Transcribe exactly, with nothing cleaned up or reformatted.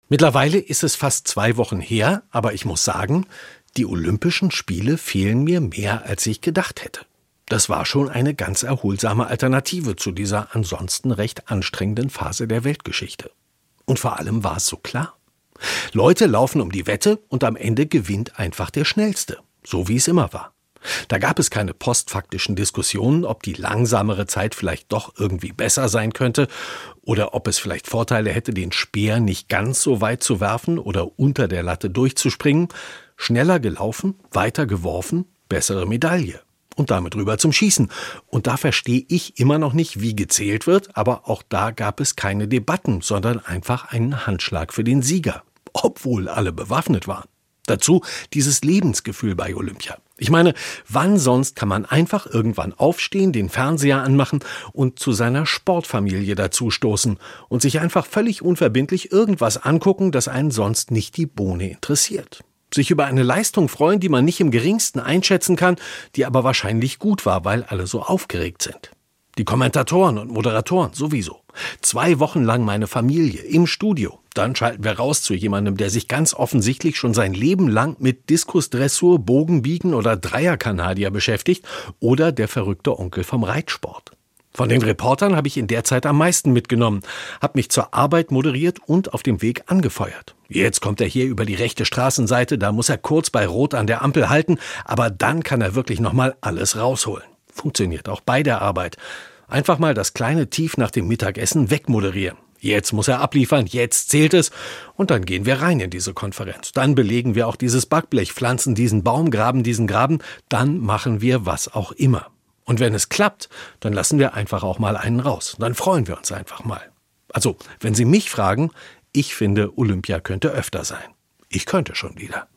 Mittlerweile ist es fast zwei Wochen her, aber ich muss sagen, die Olympischen Spiele fehlen mir mehr, als ich gedacht hätte. Das war schon eine ganz erholsame Alternative zu dieser ansonsten recht anstrengenden Phase der Weltgeschichte. Und vor allem war es so klar. Leute laufen um die Wette und am Ende gewinnt einfach der Schnellste, so wie es immer war. Da gab es keine postfaktischen Diskussionen, ob die langsamere Zeit vielleicht doch irgendwie besser sein könnte oder ob es vielleicht Vorteile hätte, den Speer nicht ganz so weit zu werfen oder unter der Latte durchzuspringen. Schneller gelaufen, weiter geworfen, bessere Medaille. Und damit rüber zum Schießen. Und da verstehe ich immer noch nicht, wie gezählt wird, aber auch da gab es keine Debatten, sondern einfach einen Handschlag für den Sieger, obwohl alle bewaffnet waren. Dazu dieses Lebensgefühl bei Olympia. Ich meine, wann sonst kann man einfach irgendwann aufstehen, den Fernseher anmachen und zu seiner Sportfamilie dazustoßen und sich einfach völlig unverbindlich irgendwas angucken, das einen sonst nicht die Bohne interessiert. Sich über eine Leistung freuen, die man nicht im geringsten einschätzen kann, die aber wahrscheinlich gut war, weil alle so aufgeregt sind. Die Kommentatoren und Moderatoren sowieso. Zwei Wochen lang meine Familie im Studio. Dann schalten wir raus zu jemandem, der sich ganz offensichtlich schon sein Leben lang mit Diskusdressur, Bogenbiegen oder Dreierkanadier beschäftigt oder der verrückte Onkel vom Reitsport. Von den Reportern habe ich in der Zeit am meisten mitgenommen, habe mich zur Arbeit moderiert und auf dem Weg angefeuert. Jetzt kommt er hier über die rechte Straßenseite, da muss er kurz bei Rot an der Ampel halten, aber dann kann er wirklich nochmal alles rausholen. Funktioniert auch bei der Arbeit. Einfach mal das kleine Tief nach dem Mittagessen wegmoderieren. Jetzt muss er abliefern, jetzt zählt es und dann gehen wir rein in diese Konferenz. Dann belegen wir auch dieses Backblech, pflanzen diesen Baum, graben diesen Graben, dann machen wir was auch immer. Und wenn es klappt, dann lassen wir einfach auch mal einen raus. Dann freuen wir uns einfach mal. Also, wenn Sie mich fragen, ich finde, Olympia könnte öfter sein. Ich könnte schon wieder.